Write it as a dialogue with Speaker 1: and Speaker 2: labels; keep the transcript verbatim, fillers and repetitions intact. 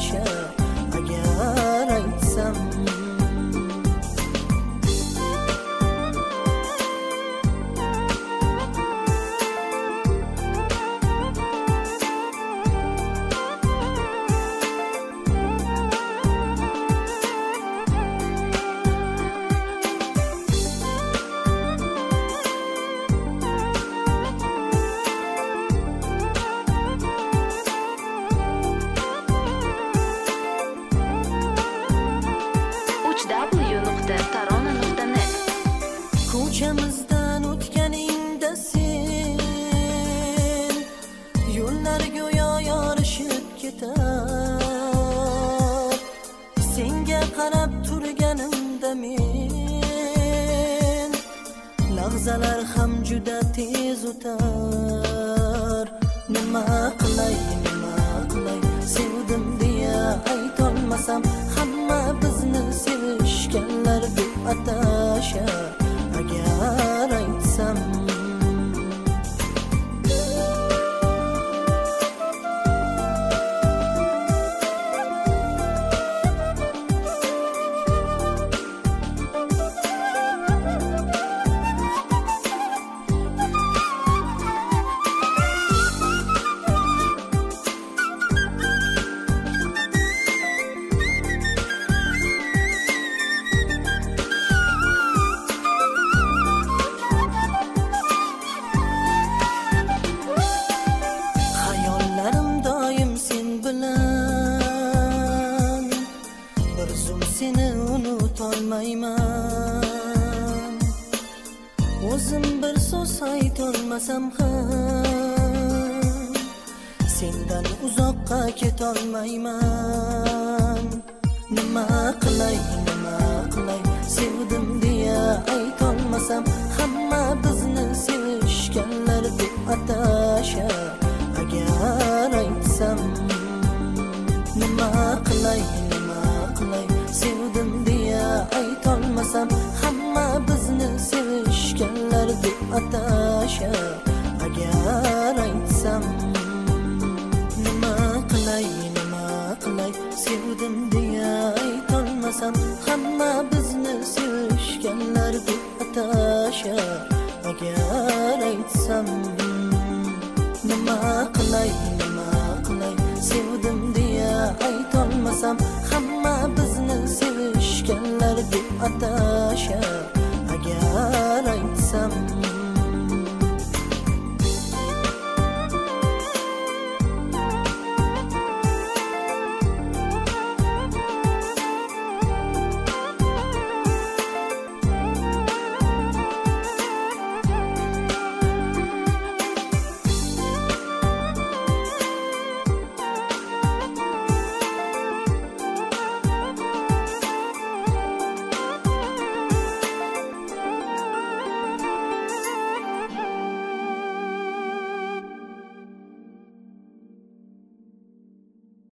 Speaker 1: atashar agar aytsam. Ko'chamizdan o'tganingda sen yo'llar go'yo yorishib ketar. Senga qarab turganimda men lahzalar ham juda tez o'tar. Nima qilay, nima qilay, sevdim deya aytolmasam, hamma bizni sevishganlar deb atashar agar aytsam. Seni unutolmayman. O'zim bir so'z aytolmasam ham sendan uzoqqa ketolmayman. Nima qilay, nima qilay, sevdim deya aytolmasam, hamma bizni sevishganlar deb atashar agar aytsam. Nima qilay, nima qilay, sevdim deya aytolmasam, hamma bizni sevishganlar deb atashar agar aytsam. Nima qilay, nima qilay, sevdim deya aytolmasam, hamma bizni sevishganlar deb atashar agar aytsam. Nima qilay, nima qilay, sevdim